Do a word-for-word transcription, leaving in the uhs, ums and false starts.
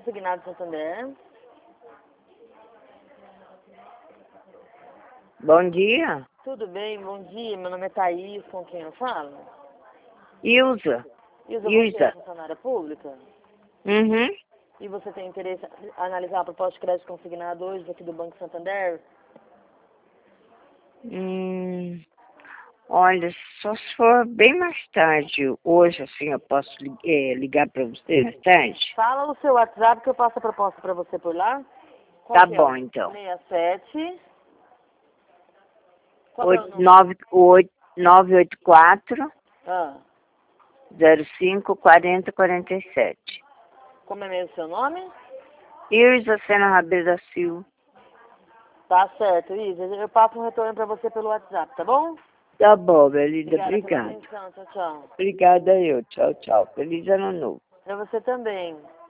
Consignado Santander. Bom dia. Tudo bem? Bom dia. Meu nome é Thaís, com quem eu falo? Ilza. Ilza, você Ilza. é funcionária pública? Uhum. E você tem interesse em analisar a proposta de crédito consignado hoje aqui do Banco Santander? Hum, olha, só se for bem mais tarde. Hoje, assim, eu posso li- eh, ligar para você mais tarde? Fala o seu WhatsApp que eu passo a proposta para você por lá. Qual Tá que é? bom, então. sessenta e sete. Qual que é o Oito- número? nove oito nove oito quatro Ah, zero cinco quatro zero quatro sete. como é mesmo seu nome? Ilza Sena Rabeiro da Silva. Tá certo, Isa. Eu passo um retorno para você pelo WhatsApp, tá bom? Tá bom, Belinda. Obrigada pela Obrigada. atenção. Tchau, tchau. Obrigada eu. Tchau, tchau. Feliz ano novo. Para você também.